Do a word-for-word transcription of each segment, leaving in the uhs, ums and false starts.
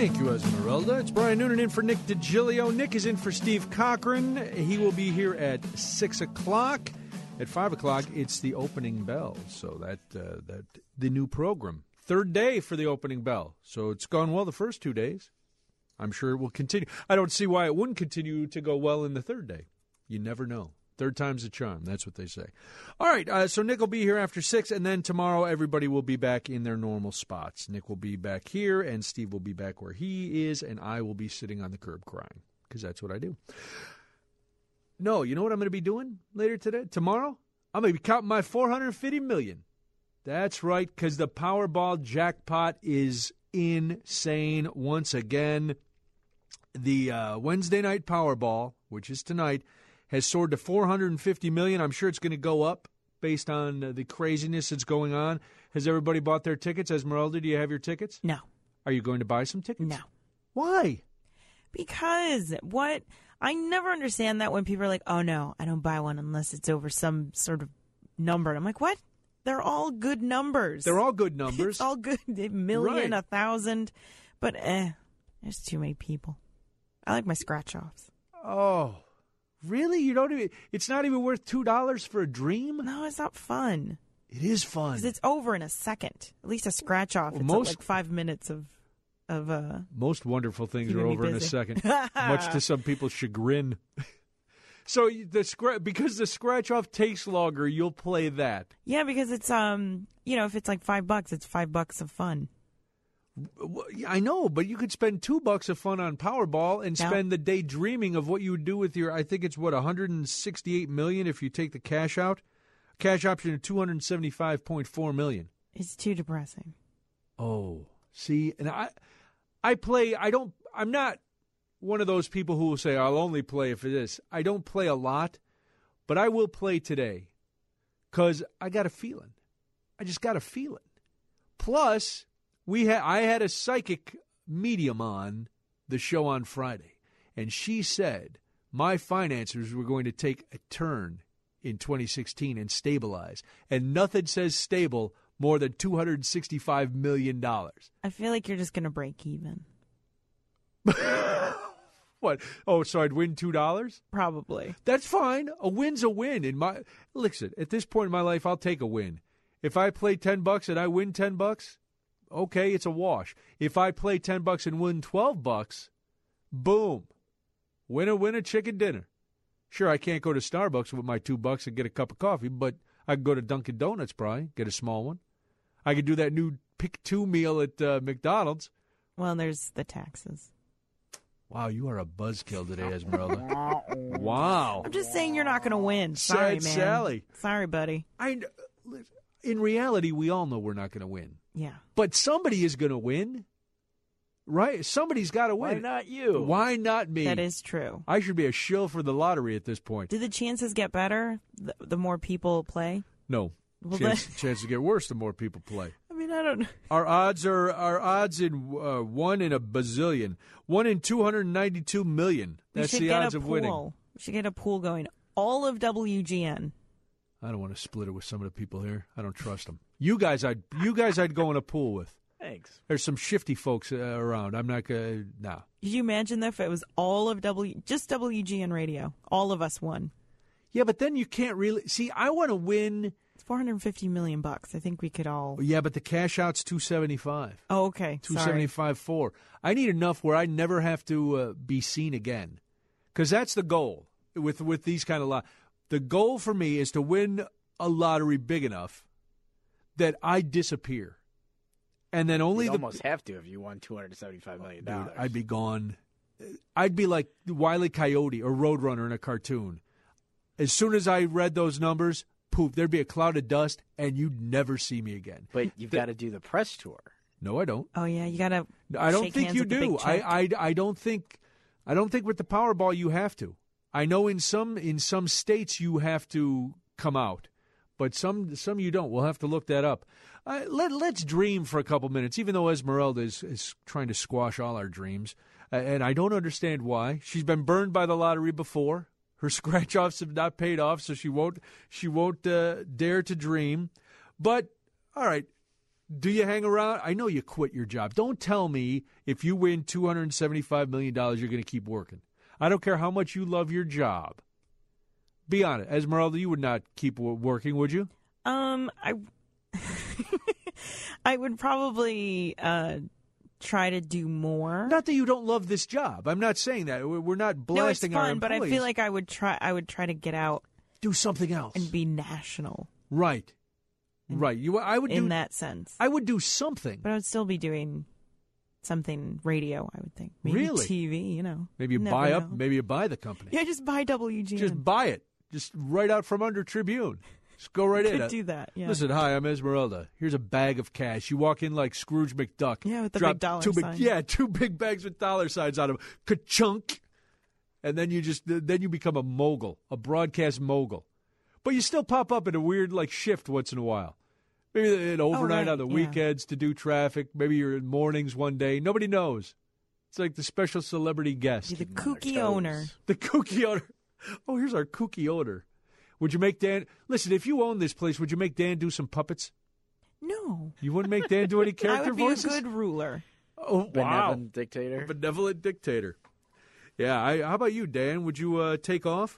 Thank you, Esmeralda. It's Brian Noonan in for Nick DiGilio. Nick is in for Steve Cochran. He will be here at six o'clock. At five o'clock, it's the opening bell. So that uh, that the new program. Third day for the opening bell. So it's gone well the first two days. I'm sure it will continue. I don't see why it wouldn't continue to go well in the third day. You never know. Third time's a charm. That's what they say. All right, uh, so Nick will be here after six, and then tomorrow everybody will be back in their normal spots. Nick will be back here, and Steve will be back where he is, and I will be sitting on the curb crying, because that's what I do. No, you know what I'm going to be doing later today? Tomorrow? I'm going to be counting my four hundred fifty million dollars. That's right, because the Powerball jackpot is insane once again. The uh, Wednesday night Powerball, which is tonight, has soared to four hundred fifty million dollars. I'm sure it's going to go up based on uh, the craziness that's going on. Has everybody bought their tickets? Esmeralda, do you have your tickets? No. Are you going to buy some tickets? No. Why? Because what I never understand that when people are like, oh, no, I don't buy one unless it's over some sort of number. And I'm like, what? They're all good numbers. They're all good numbers. It's all good. A million, Right. a thousand. But eh, there's too many people. I like my scratch-offs. Oh. Really? You don't even? It's not even worth two dollars for a dream? No, it's not fun. It is fun. Because it's over in a second. At least a scratch-off. Well, it's most- like five minutes of... of uh, Most wonderful things keeping are me over in a busy. second, much to some people's chagrin. So the scra- because the scratch-off takes longer, you'll play that. Yeah, because it's, um, you know, if it's like five bucks, it's five bucks of fun. Well, yeah, I know, but you could spend two bucks of fun on Powerball and Yeah. spend the day dreaming of what you would do with your. I think it's what one hundred sixty-eight million if you take the cash out, cash option of two hundred seventy-five point four million. It's too depressing. Oh, see, and I, I play. I don't. I'm not one of those people who will say I'll only play if it is. I don't play a lot, but I will play today, cause I got a feeling. I just got a feeling. Plus. We had I had a psychic medium on the show on Friday, and she said my finances were going to take a turn in twenty sixteen and stabilize, and nothing says stable more than two hundred sixty-five million dollars. I feel like you're just going to break even. What? Oh, so I'd win two dollars? Probably. That's fine. A win's a win. In my listen, at this point in my life, I'll take a win. If I play ten bucks and I win ten bucks. Okay, it's a wash. If I play ten bucks and win twelve bucks, boom. Winner, winner, chicken dinner. Sure, I can't go to Starbucks with my two bucks and get a cup of coffee, but I can go to Dunkin' Donuts probably, get a small one. I could do that new pick two meal at uh, McDonald's. Well, there's the taxes. Wow, you are a buzzkill today, Esmeralda. Wow. I'm just saying you're not going to win. Sorry, Sad man. Sally. Sorry, buddy. I, in reality, we all know we're not going to win. Yeah. But somebody is going to win, right? Somebody's got to win. Why not you? Why not me? That is true. I should be a shill for the lottery at this point. Do the chances get better the, the more people play? No. Well, Chance, then- chances get worse the more people play. I mean, I don't know. Our odds are our odds in uh, one in a bazillion, one in two hundred ninety-two million. That's we should the get odds a of pool. winning. We should get a pool going. All of W G N. I don't want to split it with some of the people here. I don't trust them. You guys, I'd you guys, I'd go in a pool with. Thanks. There's some shifty folks uh, around. I'm not gonna. Nah. Could you imagine though if it was all of W, just W G N radio, all of us won? Yeah, but then you can't really see. I want to win. It's four hundred fifty million bucks. I think we could all. Yeah, but the cash out's two seventy-five. Oh, okay. Two Sorry. seventy-five four. I need enough where I never have to uh, be seen again, because that's the goal with with these kind of lot. The goal for me is to win a lottery big enough that I disappear, and then only You'd the almost have to if you won two hundred seventy-five million dude, dollars. I'd be gone. I'd be like Wile E. Coyote or Roadrunner in a cartoon. As soon as I read those numbers, poof, there'd be a cloud of dust, and you'd never see me again. But you've got to do the press tour. No, I don't. Oh yeah, you gotta. I don't shake think hands you with the do. big check. I, I, I don't think I don't think with the Powerball you have to. I know in some in some states you have to come out, but some some you don't. We'll have to look that up. Uh, let let's dream for a couple minutes. Even though Esmeralda is, is trying to squash all our dreams, uh, and I don't understand why. She's been burned by the lottery before. Her scratch offs have not paid off, so she won't she won't uh, dare to dream. But all right. Do you hang around? I know you quit your job. Don't tell me if you win two hundred seventy-five million dollars, you're going to keep working. I don't care how much you love your job. Be honest. Esmeralda, you would not keep working, would you? Um, I, I would probably uh, try to do more. Not that you don't love this job. I'm not saying that. We're not blasting no, it's fun, our employees. but I feel like I would try. I would try to get out, do something else, and be national. Right, in, right. You, I would in do, that sense. I would do something, but I would still be doing something radio. I would think, maybe really T V. You know, maybe you Never buy know. up. Maybe you buy the company. Yeah, just buy W G N. Just buy it. Just right out from under Tribune. Just go right Could in. do that. Yeah. Listen, hi, I'm Esmeralda. Here's a bag of cash. You walk in like Scrooge McDuck. Yeah, with the drop big dollar two big, sign. Yeah, two big bags with dollar signs on them. Ka-chunk. And then you just then you become a mogul, a broadcast mogul. But you still pop up in a weird like shift once in a while. Maybe an overnight right, on the yeah. weekends to do traffic. Maybe you're in mornings one day. Nobody knows. It's like the special celebrity guest. Be the Keep 'em on their kooky toes. owner. The kooky owner. Oh, here's our kooky owner. Would you make Dan... Listen, if you own this place, would you make Dan do some puppets? No, You wouldn't make Dan do any I character would be voices? a good ruler. Oh, wow. Benevolent dictator. Benevolent dictator. Yeah, I, how about you, Dan? Would you uh, take off?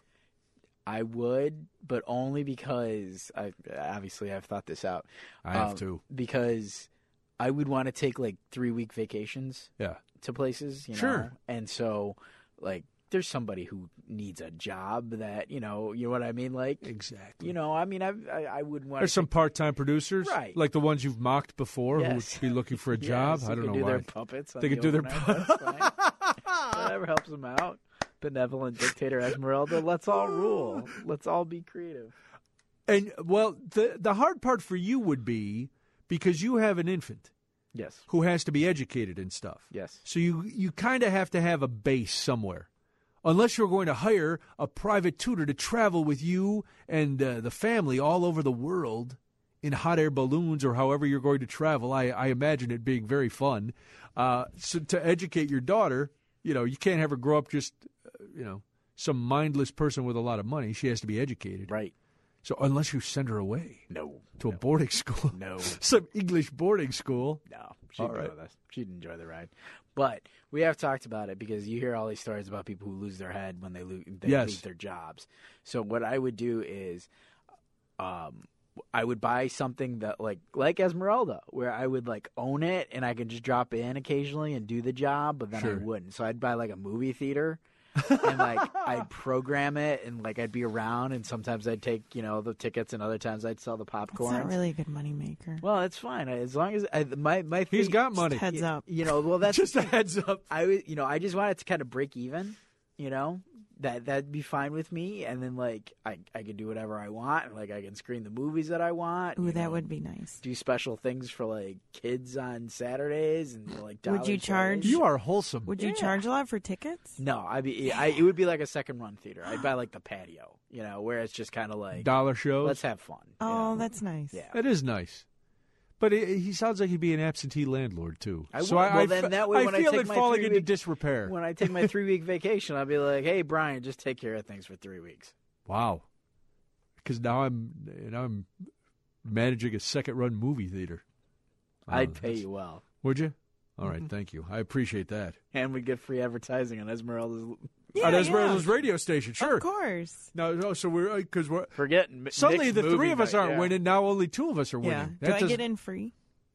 I would, but only because I obviously I've thought this out. I have Um, to. Because I would want to take like three week vacations Yeah. to places, you Sure. know, and so like there's somebody who needs a job that you know, you know what I mean, like Exactly. you know, I mean, I I, I wouldn't want There's some part-time producers, Right. like the ones you've mocked before, Yes. who would be looking for a job. I don't they know do why. their puppets. on They the could do their overnight, that's fine. Whatever helps them out. Benevolent dictator Esmeralda. Let's all rule. Let's all be creative. And well, the the hard part for you would be because you have an infant Yes. who has to be educated and stuff. Yes. So you you kind of have to have a base somewhere. Unless you're going to hire a private tutor to travel with you and uh, the family all over the world in hot air balloons or however you're going to travel, I, I imagine it being very fun. Uh, so to educate your daughter, you know, you can't have her grow up just, uh, you know, some mindless person with a lot of money. She has to be educated. Right. So unless you send her away No. to a no, boarding school, No. some English boarding school. No. She'd All go right. with us. She'd enjoy the ride. But we have talked about it because you hear all these stories about people who lose their head when they lose they Yes. leave their jobs. So what I would do is um I would buy something that like like Esmeralda, where I would like own it and I could just drop in occasionally and do the job, but then Sure. I wouldn't. So I'd buy like a movie theater and like I'd program it and like I'd be around and sometimes I'd take, you know, the tickets and other times I'd sell the It's popcorn. not really a good moneymaker. Well, it's fine as long as I, my my He's thing- got money. Heads up. You know, well that's Just a heads up. I would, you know, I just wanted to kind of break even, you know, that that'd be fine with me, and then like I I could do whatever I want, like I can screen the movies that I want. Ooh, you that know, would be nice. do special things for like kids on Saturdays and like. Would dollar you charge- shows. You are wholesome. Would you Yeah. charge a lot for tickets? No, I'd be. I it would be like a second run theater. I'd buy like the patio, you know, where it's just kind of like Dollar shows. let's have fun. you Oh, know? that's nice. yeah. That is nice. But he he sounds like he'd be an absentee landlord, too. I so would. I, Well, I then fe- that way I when I feel take it my falling into three-week- disrepair. When I take my three week vacation, I'll be like, "Hey, Brian, just take care of things for three weeks." Wow. Because now I'm now I'm managing a second-run movie theater. I'd Oh, pay that's- you well, Would you? All Mm-hmm. right, thank you. I appreciate that. and we get free advertising on Esmeralda's. Yeah, On Esmeralda's yeah. radio station, sure. Of course. No, no, so we're because we're Forgetting suddenly Nick's the three movie of us night, aren't yeah. winning. Now only two of us are winning. Yeah. That Do I does- get in free?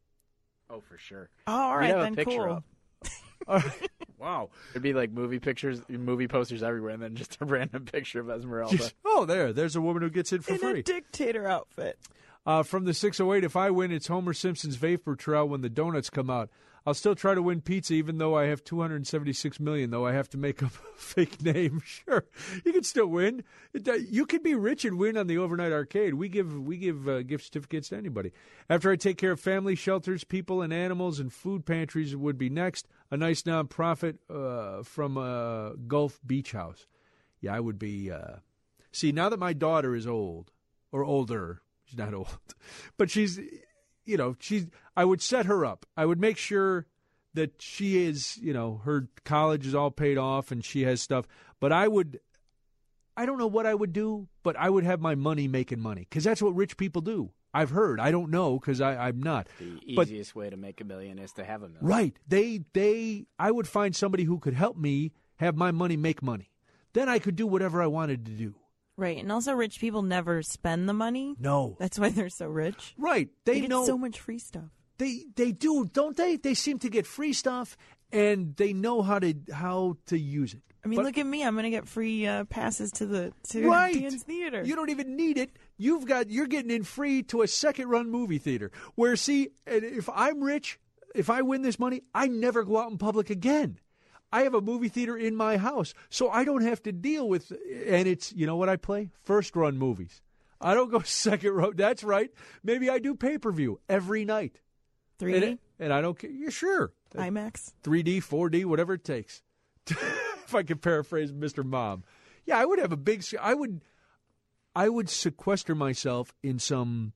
Oh, for sure. Oh, all We'd right, have a then picture cool. up. All right. Wow. There'd be like movie pictures, movie posters everywhere, and then just a random picture of Esmeralda. Just- oh, there. There's a woman who gets in for In free. a dictator outfit. Uh, from the six oh eight, if I win, it's Homer Simpson's vapor trail when the donuts come out. I'll still try to win pizza, even though I have two hundred seventy-six million dollars, though I have to make up a fake name. Sure, you can still win. It, uh, you can be rich and win on the overnight arcade. We give we give uh, gift certificates to anybody. After I take care of family shelters, people and animals, and food pantries would be next. A nice nonprofit uh, from uh, Gulf Beach House. Yeah, I would be. Uh... See, now that my daughter is old, or older, she's not old, but she's... You know, she's. I would set her up. I would make sure that she is, you know, her college is all paid off and she has stuff. But I would, I don't know what I would do, but I would have my money making money because that's what rich people do. I've heard. I don't know because I'm not. The But- easiest way to make a million is to have a million. Right. They, they, I would find somebody who could help me have my money make money. Then I could do whatever I wanted to do. Right, and also rich people never spend the money. No. That's why they're so rich. Right. They, They get know so much free stuff. they they do, don't they? They seem to get free stuff and they know how to how to use it. I mean, But- look at me. I'm going to get free uh, passes to the to Right. Dan's Theater. You don't even need it. You've got you're getting in free to a second run movie theater. Where see, and if I'm rich, if I win this money, I never go out in public again. I have a movie theater in my house, so I don't have to deal with. And it's you know what I play? First run movies. I don't go second run. That's right. Maybe I do pay per view every night. three And, D, it- and I don't care. Yeah, sure. IMAX. three D, four D, whatever it takes. If I could paraphrase Mister Mom. Yeah, I would have a big I would I would sequester myself in some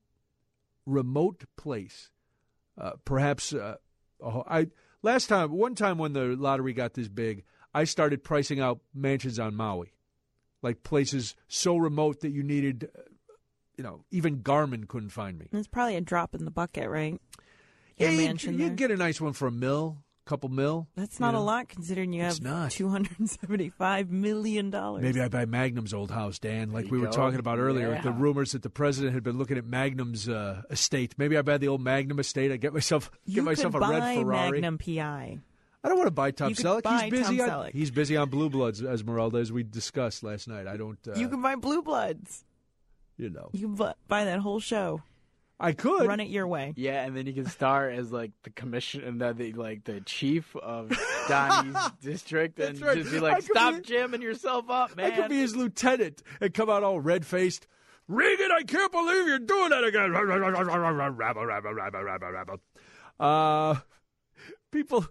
remote place. Uh, perhaps uh, oh, I last time one time when the lottery got this big, I started pricing out mansions on Maui. Like places so remote that you needed uh, you know, even Garmin couldn't find me. It's probably a drop in the bucket, right? Yeah, Get a you'd, mansion you'd there. get a nice one for a mil, couple mil. That's you not a know. lot considering you It's have not. two hundred seventy-five million dollars. Maybe I buy Magnum's old house, Dan, like There we you were go. talking about earlier with the Yeah. rumors that the president had been looking at Magnum's uh, estate. Maybe I buy the old Magnum estate. I get myself you get myself could a red buy Ferrari. Magnum P I. I don't want to buy Tom You could Selleck. buy He's busy. Tom on, Selleck. He's busy on Blue Bloods, Esmeralda, as we discussed last night. I don't. Uh, You can buy Blue Bloods. you know, You can bu- buy that whole show. I could. Run it your way. Yeah, and then you can star as like the commission and the, the like the chief of Donnie's district, and That's right. just be I like, could "Stop be- jamming yourself up, man." I could be his lieutenant and come out all red faced. Regan, I can't believe you're doing that again. Rabble, rabble, rabble, rabble, rabble. Uh, people.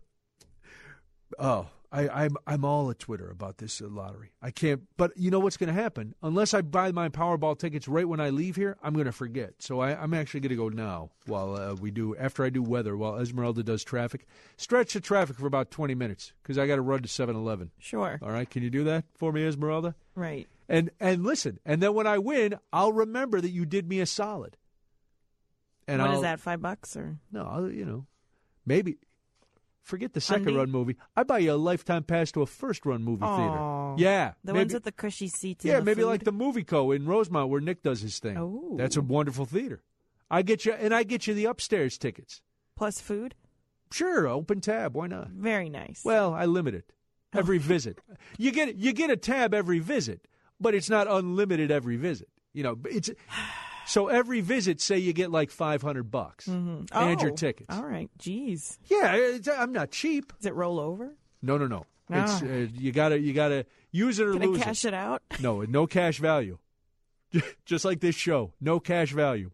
Oh, I, I'm I'm all at Twitter about this uh, lottery. I can't. But you know what's going to happen? Unless I buy my Powerball tickets right when I leave here, I'm going to forget. So I, I'm actually going to go now while uh, we do after I do weather while Esmeralda does traffic. Stretch the traffic for about twenty minutes because I got to run to seven eleven. Sure. All right, can you do that for me, Esmeralda? Right. And and listen, and then when I win, I'll remember that you did me a solid. And What I'll, is that? Five bucks or? No, I'll, you know, maybe forget the second Undy? run movie. I buy you a lifetime pass to a first run movie Aw. theater. Yeah, The maybe, ones with the cushy seats. yeah, and the maybe food? like the Movie Co in Rosemont where Nick does his thing. Oh. That's a wonderful theater. I get you, and I get you the upstairs tickets. plus food. Sure, open tab. Why not? Very nice. Well, I limit it every visit. You get you get a tab every visit, but it's not unlimited every visit. You know, it's so every visit. Say you get like five hundred bucks Mhm. and your Oh, tickets. All right. Jeez. Yeah, it's, I'm not cheap. Does it roll over? No, no, no. It's Ah. uh, you gotta you gotta use it or Can I lose cash it out? it. No, no cash value. Just like this show, no cash value.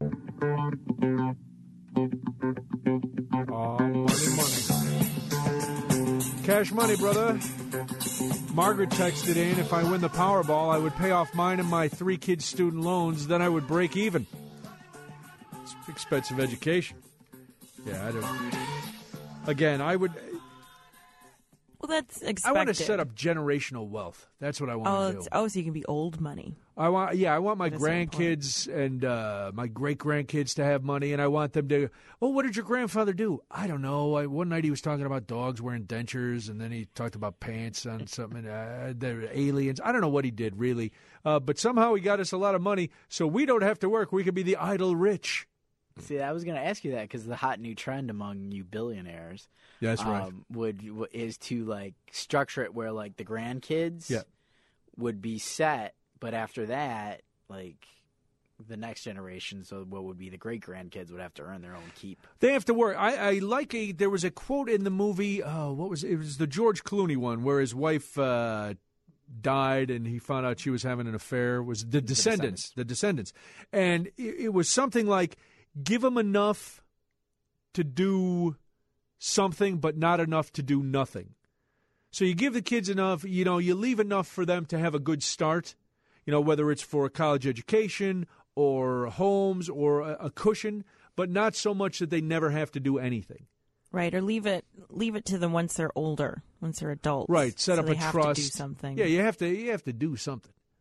Oh, money, money. Cash money, brother. Margaret texted in, if I win the Powerball, I would pay off mine and my three kids' student loans, then I would break even. It's expensive education. Yeah, I don't. Again, I would. Well, that's expected. I want to set up generational wealth. That's what I want Oh, to do. it's, oh, so you can be old money. I want, yeah, I want my At a certain grandkids and uh, my great grandkids to have money, and I want them to. Oh, what did your grandfather do? I don't know. I, one night he was talking about dogs wearing dentures, and then he talked about pants on something. Uh, they're aliens. I don't know what he did really, uh, but somehow he got us a lot of money, so we don't have to work. We can be the idle rich. See, I was going to ask you that because the hot new trend among you billionaires, That's right. um, would w- is to like structure it where like the grandkids Yeah. would be set, but after that, like the next generation, so what would be the great grandkids would have to earn their own keep. They have to work. I, I like a. There was a quote in the movie. Oh, what was it? It was the George Clooney one where his wife uh, died and he found out she was having an affair. It was the Descendants? The Descendants, and it, it was something like, give them enough to do something, but not enough to do nothing. So you give the kids enough. You know, you leave enough for them to have a good start. You know, whether it's for a college education or homes or a, a cushion, but not so much that they never have to do anything. Right, or leave it leave it to them once they're older, once they're adults. Right, set so up they a have trust. to do something. Yeah, you have to you have to do something.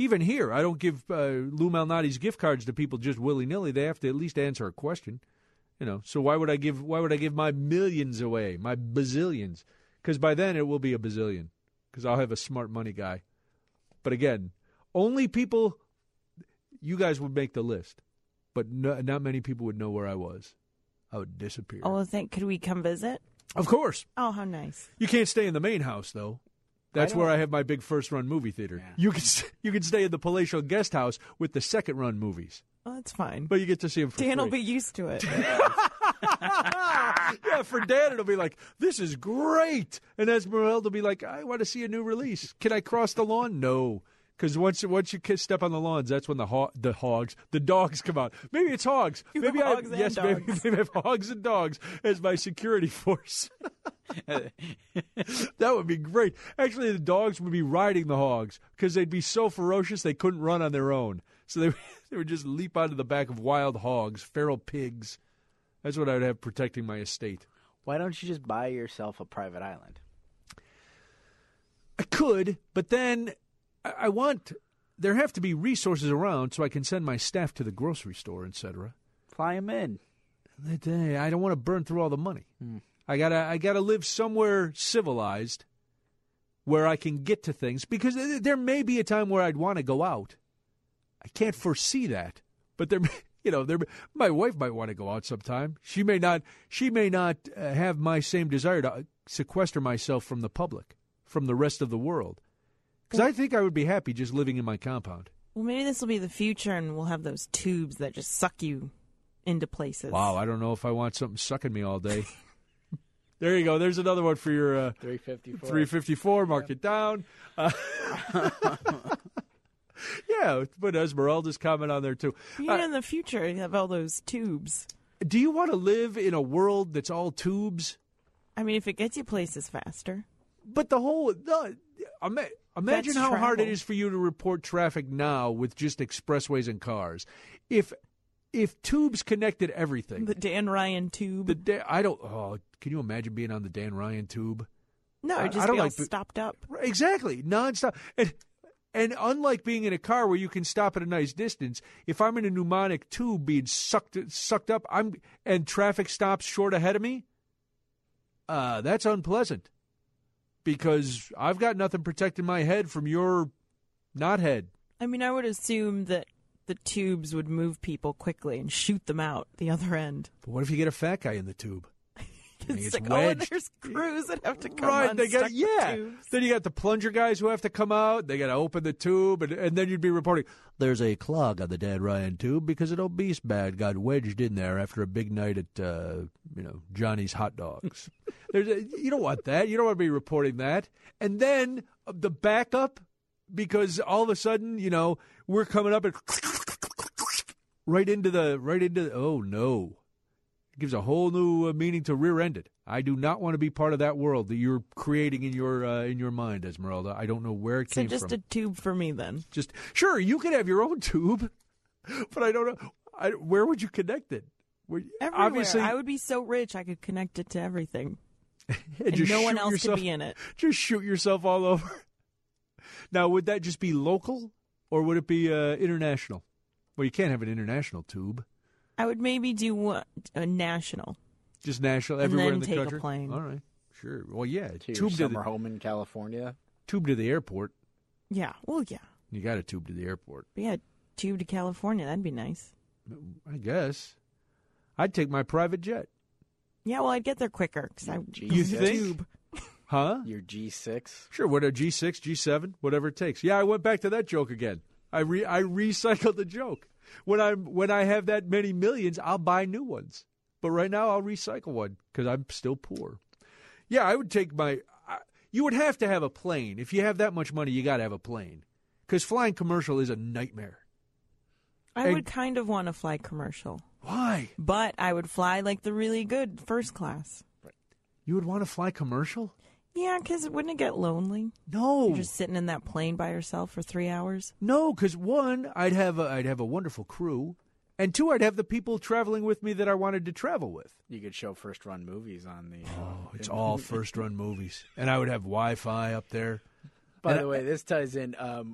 Even here, I don't give uh, Lou Malnati's gift cards to people just willy nilly. They have to at least answer a question, you know. So why would I give? Why would I give my millions away, my bazillions? Because by then it will be a bazillion. Because I'll have a smart money guy. But again, only people. You guys would make the list, but no, not many people would know where I was. I would disappear. Oh, think could we come visit? Of course. Oh, how nice. You can't stay in the main house though. That's I where I have my big first-run movie theater. Yeah. You can you can stay in the palatial guest house with the second-run movies. Oh, that's fine. But you get to see them for Dan free. will be used to it. Yeah, for Dan it'll be like, this is great. And Esmeralda will be like, I want to see a new release. Can I cross the lawn? No. Because once, once you step on the lawns, that's when the ho- the hogs, the dogs come out. Maybe it's hogs. You maybe have I hogs and yes, dogs. maybe, maybe I have hogs and dogs as my security force. That would be great. Actually, the dogs would be riding the hogs because they'd be so ferocious they couldn't run on their own. So they, they would just leap onto the back of wild hogs, feral pigs. That's what I would have protecting my estate. Why don't you just buy yourself a private island? I could, but then I, I want there have to be resources around so I can send my staff to the grocery store, et cetera. Fly them in. I don't want to burn through all the money. Hmm. I gotta, I gotta live somewhere civilized where I can get to things because there may be a time where I'd want to go out. I can't foresee that, but there, you know, there. My wife might want to go out sometime. She may not. She may not uh, have my same desire to sequester myself from the public, from the rest of the world, because I think I would be happy just living in my compound. Well, maybe this will be the future, and we'll have those tubes that just suck you into places. Wow, I don't know if I want something sucking me all day. There you go. There's another one for your uh, three fifty-four. three fifty-four. Mark yeah. it down. Uh, yeah, put Esmeralda's comment on there, too. Yeah, uh, in the future, you have all those tubes. Do you want to live in a world that's all tubes? I mean, if it gets you places faster. But the whole... The, ima- imagine That's how travel. hard it is for you to report traffic now with just expressways and cars. If if tubes connected everything... The Dan Ryan tube. The da- I don't... Oh, can you imagine being on the Dan Ryan tube? No, I, it'd just I don't be all like the, stopped up. Exactly, nonstop. And, and unlike being in a car where you can stop at a nice distance, if I'm in a pneumonic tube being sucked sucked up, I'm and traffic stops short ahead of me, uh, that's unpleasant. Because I've got nothing protecting my head from your not head. I mean, I would assume that the tubes would move people quickly and shoot them out the other end. But what if you get a fat guy in the tube? It's, it's like, wedged. oh, there's crews that have to come right, on they got stuck yeah. tubes. Then you got the plunger guys who have to come out. They got to open the tube, and, and then you'd be reporting there's a clog on the Dan Ryan tube because an obese bag got wedged in there after a big night at uh, you know Johnny's Hot Dogs. There's a, you don't want that. You don't want to be reporting that. And then uh, the backup because all of a sudden you know we're coming up and right into the right into the, oh no. It gives a whole new uh, meaning to rear-ended. I do not want to be part of that world that you're creating in your uh, in your mind, Esmeralda. I don't know where it so came from. So just a tube for me, then? Just sure, you can have your own tube, but I don't know. I, where would you connect it? Where, Everywhere. Obviously, I would be so rich I could connect it to everything. and and just no one shoot else yourself, could be in it. Just shoot yourself all over. Now, would that just be local, or would it be uh, international? Well, you can't have an international tube. I would maybe do a, a national. Just national, and everywhere then in the take country? A plane. All right, sure. Well, yeah. To tube your to summer the, home in California? Tube to the airport. Yeah, well, yeah. You got a tube to the airport. But yeah, tube to California. That'd be nice. I guess. I'd take my private jet. Yeah, well, I'd get there quicker. Cause I, you think? Tube. Huh? Your G six? Sure, what a G six, G seven, whatever it takes. Yeah, I went back to that joke again. I re- I recycled the joke. When I'm when I have that many millions, I'll buy new ones. But right now, I'll recycle one because I'm still poor. Yeah, I would take my. I, you would have to have a plane if you have that much money. You got to have a plane because flying commercial is a nightmare. I and, would kind of want to fly commercial. Why? But I would fly like the really good first class. You would want to fly commercial? Yeah, because wouldn't it get lonely? No. You're just sitting in that plane by yourself for three hours? No, because one, I'd have a, I'd have a wonderful crew, and two, I'd have the people traveling with me that I wanted to travel with. You could show first-run movies on the... Uh, oh, it's all first-run movies. And I would have Wi-Fi up there. By and the I, way, this ties in... Um,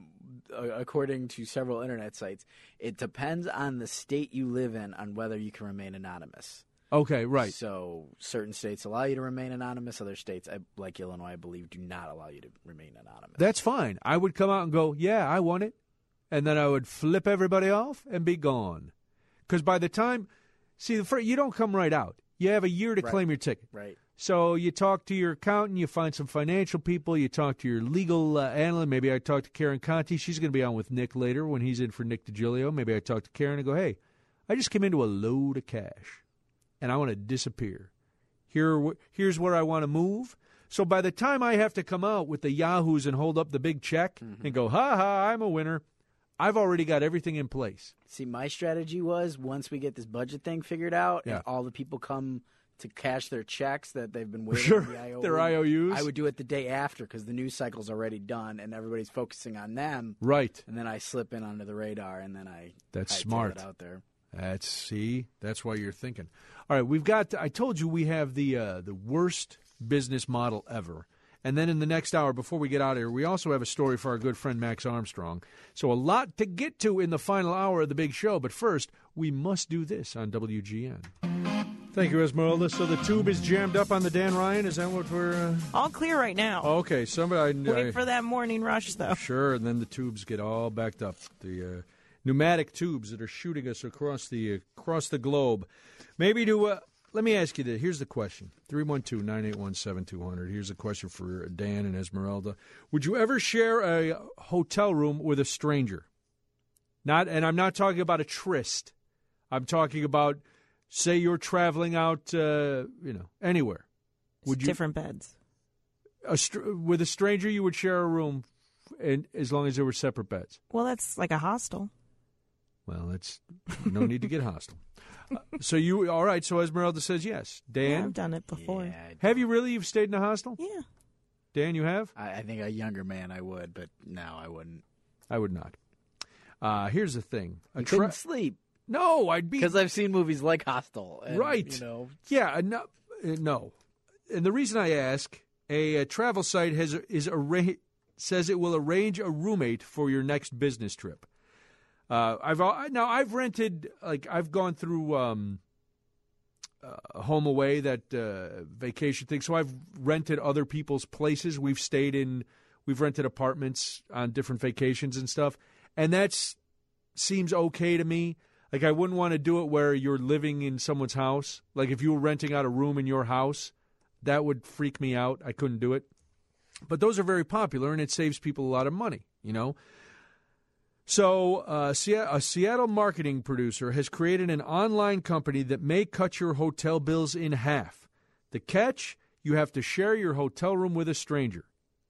uh, according to several internet sites, it depends on the state you live in on whether you can remain anonymous. Okay, right. So certain states allow you to remain anonymous. Other states, like Illinois, I believe, do not allow you to remain anonymous. That's fine. I would come out and go, yeah, I want it. And then I would flip everybody off and be gone. Because by the time, see, the first, you don't come right out. You have a year to Right. claim your ticket. Right. So you talk to your accountant, you find some financial people, you talk to your legal uh, analyst. Maybe I talk to Karen Conti. She's going to be on with Nick later when he's in for Nick DiGilio. Maybe I talk to Karen and go, hey, I just came into a load of cash. And I want to disappear. Here, here's where I want to move. So by the time I have to come out with the yahoos and hold up the big check mm-hmm. and go, ha ha, I'm a winner, I've already got everything in place. See, my strategy was once we get this budget thing figured out yeah. and all the people come to cash their checks that they've been waiting sure. for the I O U, their I O Us. I would do it the day after because the news cycle's already done and everybody's focusing on them. Right. And then I slip in under the radar and then I That's I smart. It out there. That's see, that's why you're thinking. All right, we've got. I told you we have the uh, the worst business model ever. And then in the next hour, before we get out of here, we also have a story for our good friend Max Armstrong. So a lot to get to in the final hour of the big show. But first, we must do this on W G N. Thank you, Esmeralda. So the tube is jammed up on the Dan Ryan. Is that what we're? Uh... All clear right now. Okay, somebody. Wait I, for that morning rush, though. Sure, and then the tubes get all backed up. The uh, pneumatic tubes that are shooting us across the uh, across the globe. Maybe to uh, let me ask you this. Here's the question: three one two, nine eight one, seven two zero zero. Here's a question for Dan and Esmeralda. Would you ever share a hotel room with a stranger? Not, and I'm not talking about a tryst. I'm talking about, say, you're traveling out, uh, you know, anywhere. Would you different beds? A str- with a stranger, you would share a room, and as long as there were separate beds. Well, that's like a hostel. Well, that's no need to get hostile. Uh, so you all right? So Esmeralda says yes. Dan, yeah, I've done it before. Yeah, have you really? You've stayed in a hostel? Yeah. Dan, you have? I, I think a younger man I would, but now I wouldn't. I would not. Uh, here's the thing: I tra- couldn't sleep. No, I'd be because I've seen movies like Hostel. And, right? You know. Yeah. No, uh, no. And the reason I ask, a, a travel site has is arra- says it will arrange a roommate for your next business trip. Uh, I've now I've rented like I've gone through um, uh, Home Away, that uh, vacation thing. So I've rented other people's places. We've stayed in, we've rented apartments on different vacations and stuff, and that's seems okay to me. Like I wouldn't want to do it where you're living in someone's house. Like if you were renting out a room in your house, that would freak me out. I couldn't do it. But those are very popular, and it saves people a lot of money. You know. So uh, a Seattle marketing producer has created an online company that may cut your hotel bills in half. The catch, you have to share your hotel room with a stranger.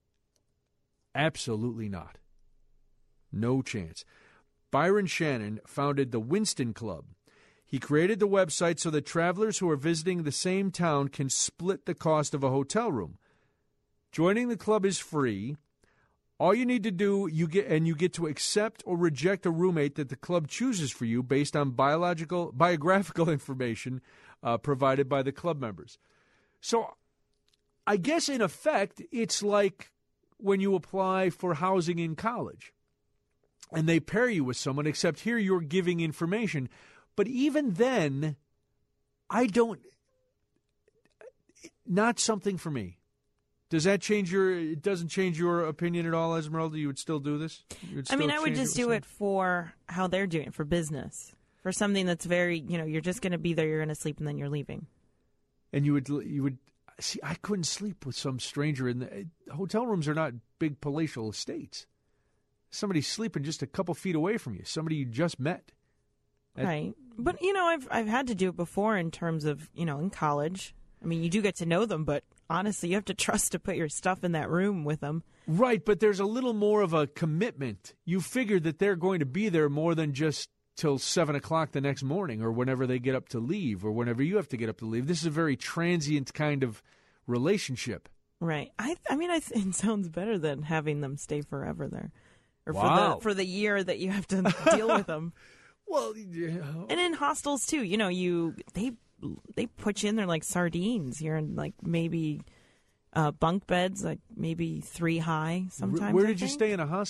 Absolutely not. No chance. Byron Shannon founded the Winston Club. He created the website so that travelers who are visiting the same town can split the cost of a hotel room. Joining the club is free. All you need to do, you get, and you get to accept or reject a roommate that the club chooses for you based on biological, biographical information uh, provided by the club members. So, I guess in effect, it's like when you apply for housing in college, and they pair you with someone. Except here, you're giving information. But even then, I don't. Not something for me. Does that change your? It doesn't change your opinion at all, Esmeralda. You would still do this? I mean, I would just do it for how they're doing it, for business, for something that's very, you know, you're just going to be there, you're going to sleep, and then you're leaving. And you would, you would see. I couldn't sleep with some stranger in the hotel rooms. Are not big palatial estates. Somebody's sleeping just a couple feet away from you. Somebody you just met. That, right, but you know, I've I've had to do it before in terms of, you know, in college. I mean, you do get to know them, but honestly, you have to trust to put your stuff in that room with them. Right, but there's a little more of a commitment. You figure that they're going to be there more than just till seven o'clock the next morning or whenever they get up to leave or whenever you have to get up to leave. This is a very transient kind of relationship. Right. I I mean, I th- it sounds better than having them stay forever there. Or wow. for the, for the year that you have to deal with them. Well, yeah. And in hostels, too, you know, you they... They put you in there like sardines. You're in like maybe uh, bunk beds, like maybe three high sometimes. Where I did you think. stay in a hostel?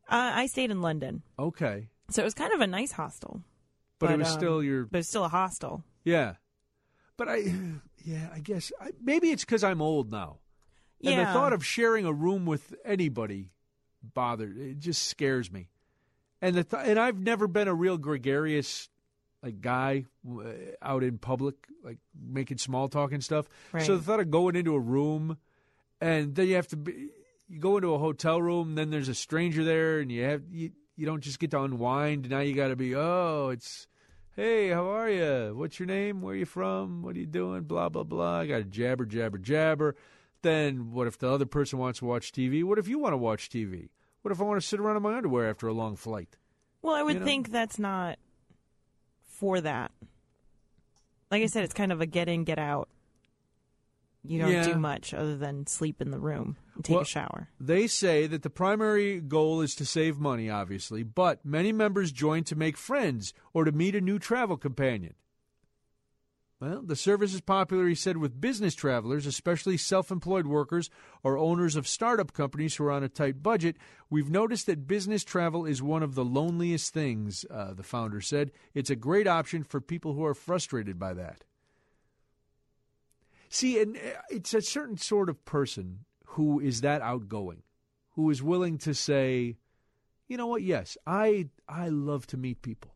Uh, I stayed in London, Okay. so it was kind of a nice hostel. But, it was um, still your... But it's still a hostel. Yeah. But I... Yeah, I guess... I, maybe it's because I'm old now. And Yeah. the thought of sharing a room with anybody bothered... It just scares me. And the th- and I've never been a real gregarious like guy uh, out in public, like making small talk and stuff. Right. So the thought of going into a room and then you have to be... You go into a hotel room, then there's a stranger there, and you have... You, You don't just get to unwind. Now you got to be, oh, it's, hey, how are you? What's your name? Where are you from? What are you doing? Blah, blah, blah. I got to jabber, jabber, jabber. Then what if the other person wants to watch T V? What if you want to watch T V? What if I want to sit around in my underwear after a long flight? Well, I would You know? think that's not for that. Like I said, it's kind of a get in, get out. You don't Yeah. do much other than sleep in the room and take Well, a shower. They say that the primary goal is to save money, obviously, but many members join to make friends or to meet a new travel companion. Well, the service is popular, he said, with business travelers, especially self-employed workers or owners of startup companies who are on a tight budget. We've noticed that business travel is one of the loneliest things, uh, the founder said. It's a great option for people who are frustrated by that. See, and it's a certain sort of person who is that outgoing, who is willing to say, you know what, yes, I I love to meet people.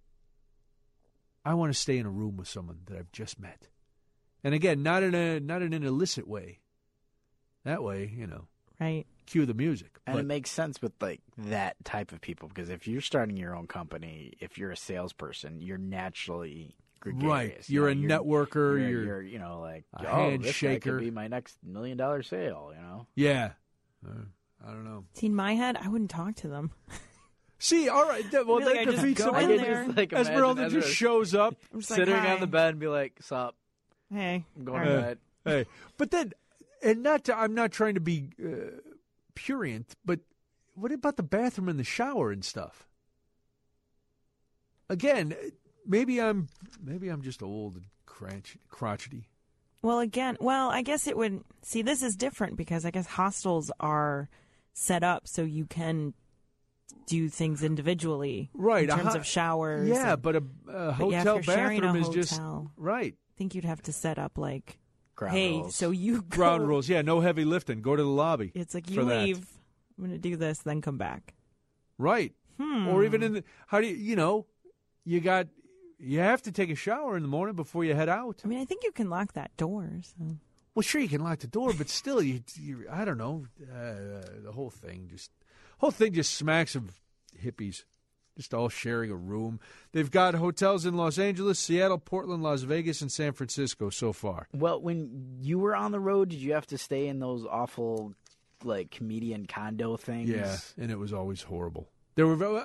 I want to stay in a room with someone that I've just met. And again, not in a not in an illicit way. That way, you know, Right. cue the music. And But- it makes sense with like that type of people because if you're starting your own company, if you're a salesperson, you're naturally gregarious. right, You you're know, a networker, You're, you're, you're, you know, like a oh, this guy handshaker. could be my next million dollar sale. You know, yeah. Uh, I don't know. See, in my head, I wouldn't talk to them. See, all right, that, well, I feel like that I just defeats go the in purpose. there. just like imagine Esmeralda Ezra just shows up. I'm just like, sitting "Hi." on the bed and be like, "Sup, Hey. I'm going all to right. bed." Hey, but then, and not to, I'm not trying to be uh, prurient, but what about the bathroom and the shower and stuff? Again, maybe I'm maybe I'm just old and crotch, crotchety. Well, again, well, I guess it would. See, this is different because I guess hostels are set up so you can do things individually, Right, In a terms ho- of showers. Yeah, and but a, a But yeah, if hotel you're sharing a bathroom is just hotel- right. I think you'd have to set up like, Ground hey, rules. so you go, Ground rules, yeah, no heavy lifting. Go to the lobby. It's like for you that. leave. I'm going to do this, then come back. Right. Hmm. Or even in the, how do you, you know, you got, you have to take a shower in the morning before you head out. I mean, I think you can lock that door. So. Well, sure, you can lock the door, but still, you, you I don't know, uh, the whole thing just, whole thing just smacks of hippies, just all sharing a room. They've got hotels in Los Angeles, Seattle, Portland, Las Vegas, and San Francisco so far. Well, when you were on the road, did you have to stay in those awful, like comedian condo things? Yeah, and it was always horrible. There were, ve-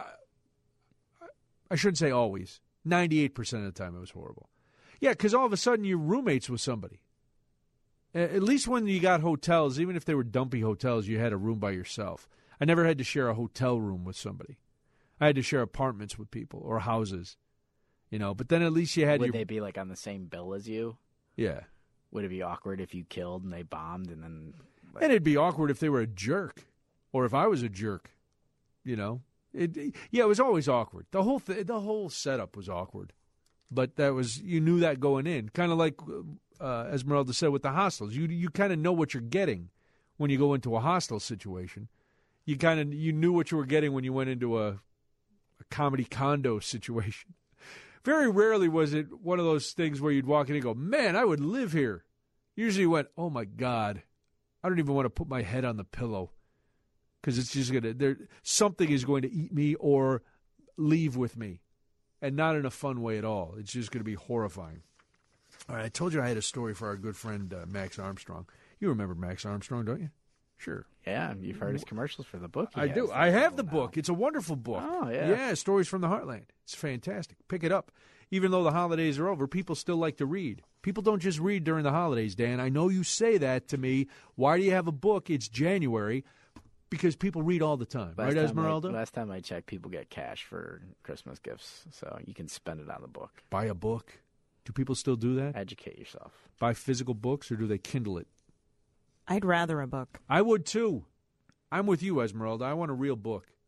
I shouldn't say always, ninety-eight percent of the time it was horrible. Yeah, because all of a sudden you're roommates with somebody. A- At least when you got hotels, even if they were dumpy hotels, you had a room by yourself. I never had to share a hotel room with somebody. I had to share apartments with people or houses, you know. But then at least you had Would your they be like on the same bill as you? yeah. Would it be awkward if you killed and they bombed and then? Like, And it'd be awkward if they were a jerk, or if I was a jerk, you know. It, it- yeah, it was always awkward. The whole th- the whole setup was awkward, but that was you knew that going in. Kind of like uh, Esmeralda said with the hostels, you you kind of know what you're getting when you go into a hostel situation. You kind of you knew what you were getting when you went into a, a comedy condo situation. Very rarely was it one of those things where you'd walk in and go, "Man, I would live here." Usually you went, "Oh my God, I don't even want to put my head on the pillow." Because it's just gonna there something is going to eat me or leave with me, and not in a fun way at all. It's just going to be horrifying. All right, I told you I had a story for our good friend uh, Max Armstrong. You remember Max Armstrong, don't you? Sure, yeah, you've heard his commercials for the book. he I has do. that's I have the available book. It's a wonderful book. Oh, yeah. yeah, Stories from the Heartland. It's fantastic. Pick it up. Even though the holidays are over, people still like to read. People don't just read during the holidays, Dan. I know you say that to me. Why do you have a book? It's January. Because people read all the time, now. right, Last time Esmeralda? I, last time I checked, people get cash for Christmas gifts, so you can spend it on the book. Buy a book. Do people still do that? Educate yourself. Buy physical books, or do they Kindle it? I'd rather a book. I would too. I'm with you, Esmeralda. I want a real book.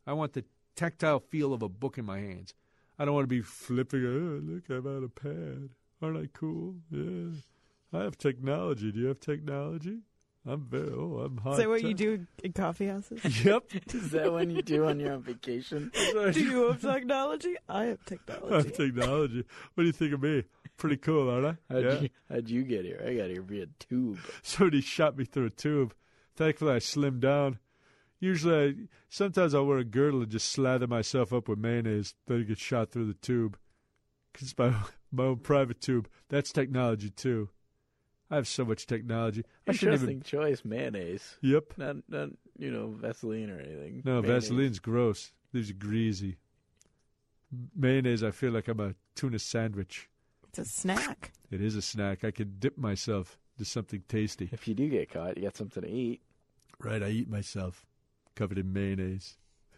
I want the tactile feel of a book in my hands. I don't want to be flipping, oh, look, I'm on a pad. Aren't I cool? Yeah. I have technology. Do you have technology? I'm very, oh, I'm hot. Is that what tech. you do in coffee houses? Yep. Is that when you do when you're on vacation? Do you have technology? I have I technology. have technology. What do you think of me? Pretty cool, aren't I? How'd, Yeah. you, how'd you get here? I got here via tube. Somebody shot me through a tube. Thankfully, I slimmed down. Usually, I, sometimes I'll wear a girdle and just slather myself up with mayonnaise, then get shot through the tube. Because it's my, my own private tube. That's technology, too. I have so much technology. I shouldn't Interesting even. choice, mayonnaise. Yep. Not, not you know, Vaseline or anything. No, Mayonnaise. Vaseline's gross. Leaves you greasy. Mayonnaise, I feel like I'm a tuna sandwich. It's a snack. It is a snack. I can dip myself into something tasty. If you do get caught, you got something to eat. Right, I eat myself, covered in mayonnaise.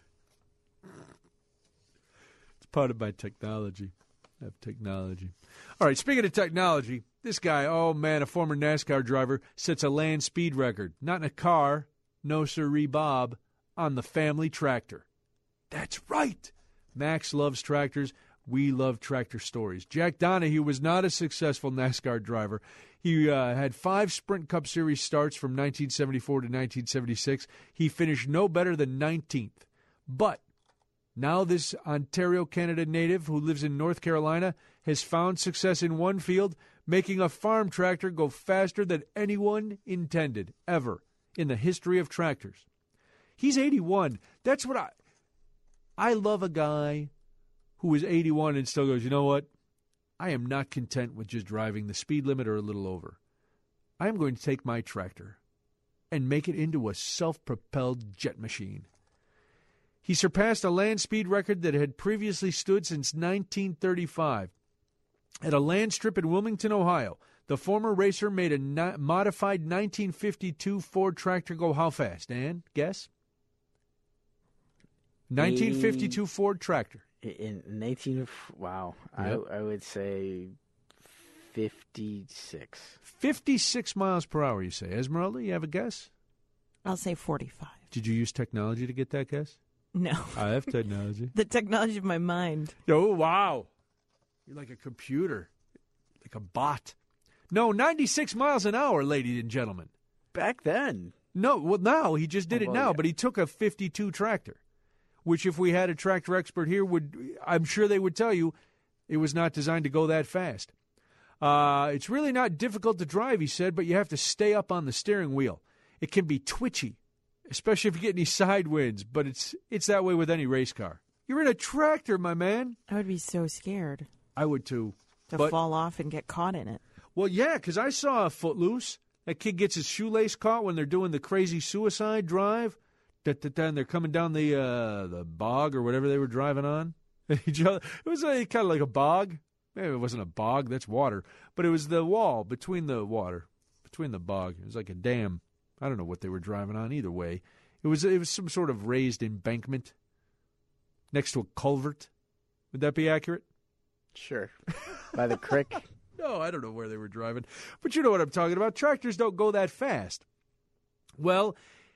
It's part of my technology. I have technology. All right, speaking of technology, this guy, oh man, a former NASCAR driver, sets a land speed record. Not in a car, no sirree Bob, on the family tractor. That's right. Max loves tractors. We love tractor stories. Jack Donahue was not a successful NASCAR driver. He uh, had five Sprint Cup Series starts from nineteen seventy-four to nineteen seventy-six. He finished no better than nineteenth. But now this Ontario, Canada native who lives in North Carolina has found success in one field, making a farm tractor go faster than anyone intended ever in the history of tractors. He's eighty-one. That's what I... I love a guy who is eighty-one and still goes, you know what? I am not content with just driving the speed limit or a little over. I am going to take my tractor and make it into a self-propelled jet machine. He surpassed a land speed record that had previously stood since nineteen thirty-five. At a land strip in Wilmington, Ohio, the former racer made a ni- modified nineteen fifty-two Ford tractor go how fast, Dan? Guess? nineteen fifty-two Ford tractor. In nineteen, wow, Yep. I I would say fifty-six. fifty-six miles per hour, you say. Esmeralda, you have a guess? I'll say forty-five. Did you use technology to get that guess? No. I have technology. The technology of my mind. Oh, wow. You're like a computer, like a bot. No, ninety-six miles an hour, ladies and gentlemen. Back then, No, well, now he just did Oh, it well, now, yeah. but he took a fifty-two tractor, which if we had a tractor expert here, would I'm sure they would tell you it was not designed to go that fast. Uh, it's really not difficult to drive, he said, but you have to stay up on the steering wheel. It can be twitchy, especially if you get any side winds, but it's it's that way with any race car. You're in a tractor, my man. I would be so scared I would too. to But- fall off and get caught in it. Well, yeah, because I saw a Footloose. That kid gets his shoelace caught when they're doing the crazy suicide drive. Da, da, da, and they're coming down the uh, the bog or whatever they were driving on. It was uh, kind of like a bog. Maybe it wasn't a bog. That's water. But it was the wall between the water, between the bog. It was like a dam. I don't know what they were driving on either way. It was it was some sort of raised embankment next to a culvert. Would that be accurate? sure, by the creek. No, I don't know where they were driving. But you know what I'm talking about. Tractors don't go that fast. Well,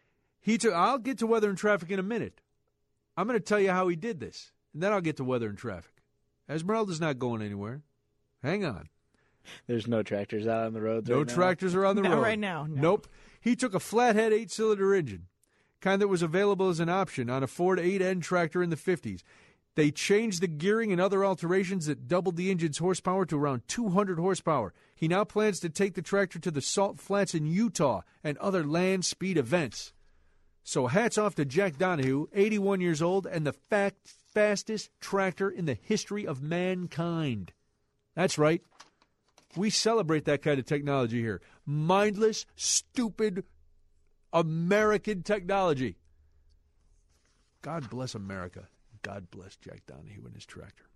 he took, I'll get to weather and traffic in a minute. I'm going to tell you how he did this, and then I'll get to weather and traffic. Esmeralda's not going anywhere. Hang on. There's no tractors out on the roads. No right now? tractors are on the Not road. right now, no. Nope. He took a flathead eight-cylinder engine, kind that was available as an option on a Ford eight N tractor in the fifties. They changed the gearing and other alterations that doubled the engine's horsepower to around two hundred horsepower. He now plans to take the tractor to the Salt Flats in Utah and other land speed events. So hats off to Jack Donahue, eighty-one years old, and the fact, fastest tractor in the history of mankind. That's right. We celebrate that kind of technology here. Mindless, stupid, American technology. God bless America. God bless Jack Donahue and his tractor.